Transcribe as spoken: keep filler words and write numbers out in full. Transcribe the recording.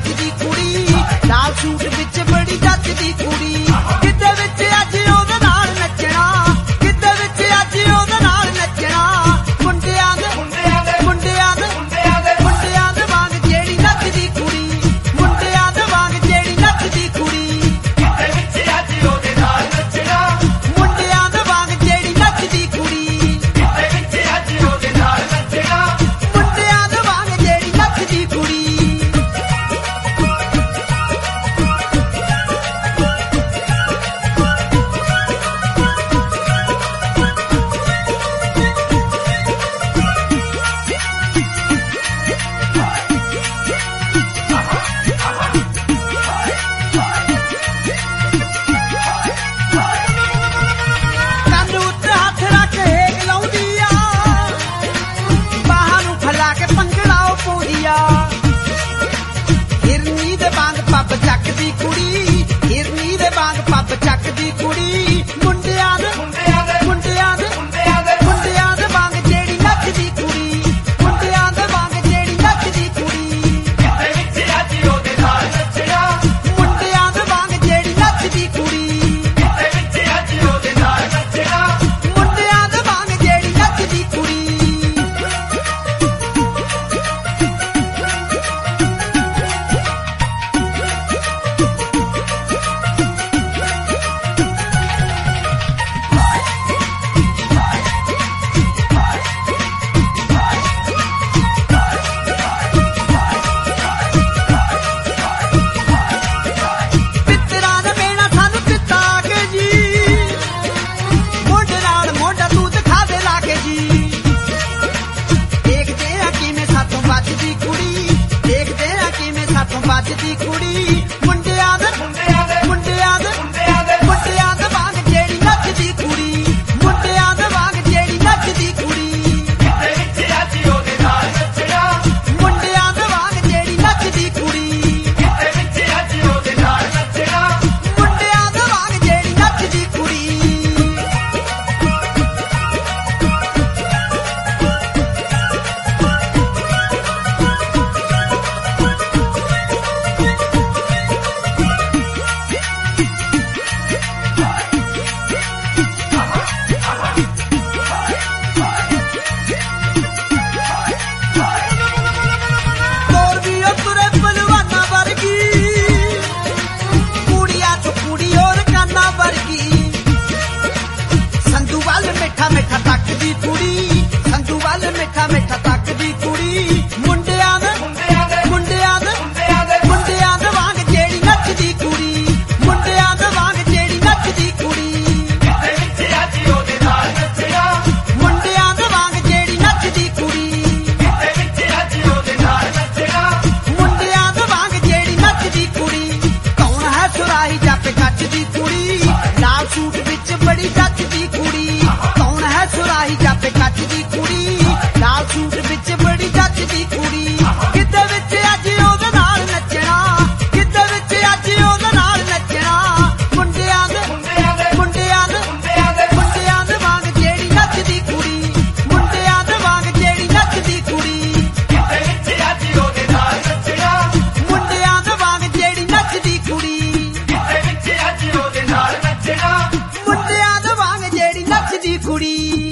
नचदी कुड़ी लाल सूट विच बड़ी जचदी कुड़ी किते विच अज ओहदे नाल नचना किते विच अज ओहदे नाल नचना मुंडियां दे मुंडियां दे मुंडियां दे वांग जेड़ी नचदी कुड़ी मुंडियां दे वांग जेड़ी नचदी कुड़ी किते विच अज ओहदे नाल नचना मुंडियां दे वांग जेड़ी नचदी कुड़ी किते विच अज ओहदे नाल नचना मुंडियां दे वांग जेड़ी नचदी कुड़ी हिरनी दे वांग पब चकदी कुड़ी हिरनी दे वांग पब चकदी कुड़ी मुंडियां दे मुंडियां दे मुंडियां दे वांग जेड़ी नचदी कुड़ी मुंडियां दे वांग जेड़ी नचदी कुड़ी किते विच अज ओहदे नाल नचना मुंडियां दे वांग जेड़ी नचदी कुड़ी किते विच अज ओहदे नाल नचना मुंडियां दे वांग जेड़ी नचदी कुड़ी बजदी कुड़ी मुंडियां दे मुंडियां दे मुंडियां दे वांग जेड़ी नचदी कुड़ी मुंडियां दे वांग जेड़ी नचदी कुड़ी किते विच अज ओहदे नाल नचना मुंडियां दे वांग जेड़ी नचदी कुड़ी किते विच अज ओहदे नाल नचना मुंडियां दे वांग जेड़ी नचदी कुड़ी मिठा मिठा तकदी कुड़ी संजू वाल मिठा मिठा तकदी कुड़ी मुंडियां दे मुंडियां दे मुंडियां दे वांग जेड़ी नचदी कुड़ी मुंडियां दे वांग जेड़ी नचदी कुड़ी किते विच अज ओहदे नाल नचना मुंडियां दे वांग जेड़ी नचदी कुड़ी किते विच अज ओहदे नाल नचना मुंडियां दे वांग जेड़ी नचदी कुड़ी कौन है सुराही जापे नचदी कुड़ी लाल सूट विच बड़ी जचदी कुड़ी सुराही जापे नचदी कुड़ी लाल सूट विच बड़ी जचदी कुड़ी किते विच अज ओहदे नाल नचना किते विच अज ओहदे नाल नचना मुंडियां दे मुंडियां दे मुंडियां दे वांग जेड़ी नचदी कुड़ी मुंडियां दे वांग जेड़ी नचदी कुड़ी किते विच अज ओहदे नाल नचना मुंडियां दे वांग जेड़ी नचदी कुड़ी किते विच अज ओहदे नाल नचना मुंडियां दे वांग जेड़ी नचदी कुड़ी।